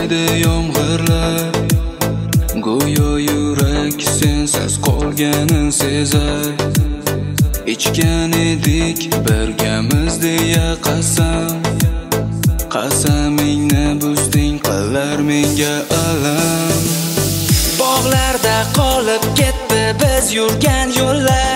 yog'maydi yomg'irlar, go'yo yurak sensiz qolganin sezar. Ichgan edik birgamiz deya qasam, qasamingni buzding qilar menga alam. Bog'larda qolib ketdi biz yurgan yo'llar,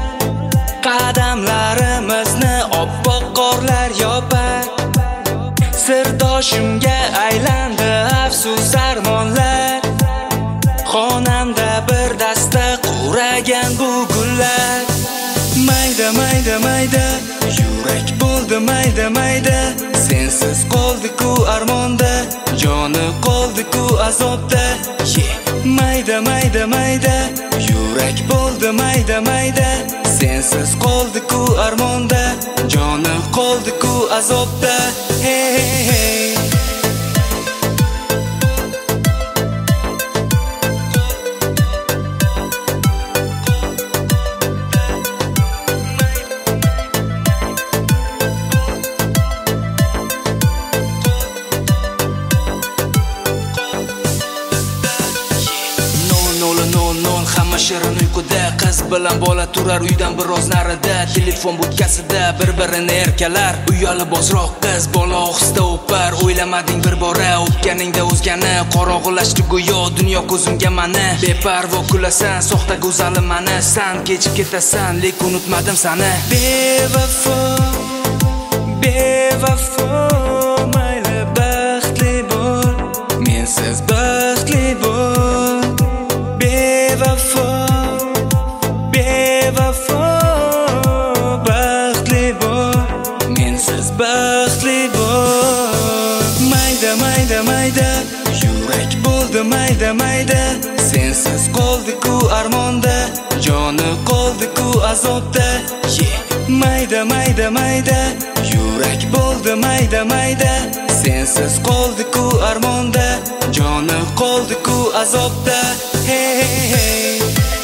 qadamlarimizni oppoq qorlar yopar. Sirdoshimga aylandi afsus armonlar, xonamda bir dasta quragan bu gullar. Mayda mayda mayda yurak bo'ldi mayda mayda, sensiz qoldi-ku armonda, joni qoldi-ku azobda. Mayda mayda mayda yurak bo'ldi mayda mayda, sensiz qoldi-ku armonda, joni qoldi-ku azobda. Hey hey hey. Hamma shirin uyquda, qiz bilan bola turar uydan biroz narida. Telefon budkasida bir-birini erkalar, uyalib ozroq qiz bola ohista o'par. O'ylamading bir bora o'pganingda o'zgani, qorong'ilashdi go'yo dunyo ko'zimga mani. Beparvo kulasan, soxta go'zalim mani, san kechib ketasan, lek unutmadim sani. Bevafo, bevafo, mayli baxtli bo'l, mensiz baxtli bo'l. Bevafo, bevafo, baxtli bo'l, mensiz baxtli bo'l. Mayda mayda mayda yurak bo'ldi mayda mayda, sensiz qoldi-ku armonda, joni qoldi-ku azobda. Mayda mayda mayda yurak bo'ldi mayda mayda, sensiz qoldi-ku armonda, joni qoldi-ku azobda. Hey hey hey.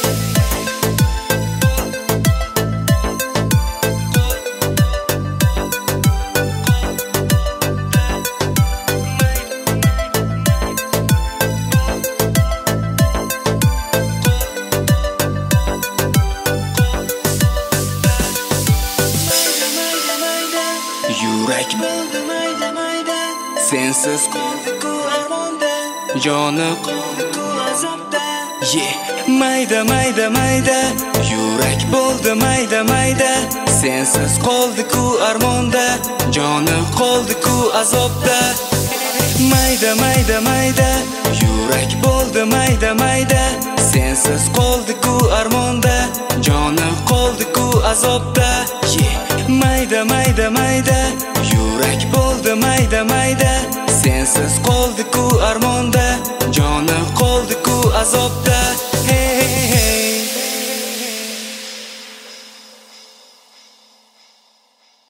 Yurak bo'ldi mayda mayda, sensiz qoldi-ku armonda, joni qoldi-ku azobda. Mayda mayda mayda yurak bo'ldi mayda mayda, sensiz qoldi-ku armonda, joni qoldi-ku azobda. Mayda mayda mayda yurak bo'ldi mayda mayda, sensiz qoldi-ku armonda, joni qoldi-ku azobda. Mayda mayda mayda yurak bo'ldi mayda mayda, sensiz qoldi-ku armonda, joni qoldi-ku azobda.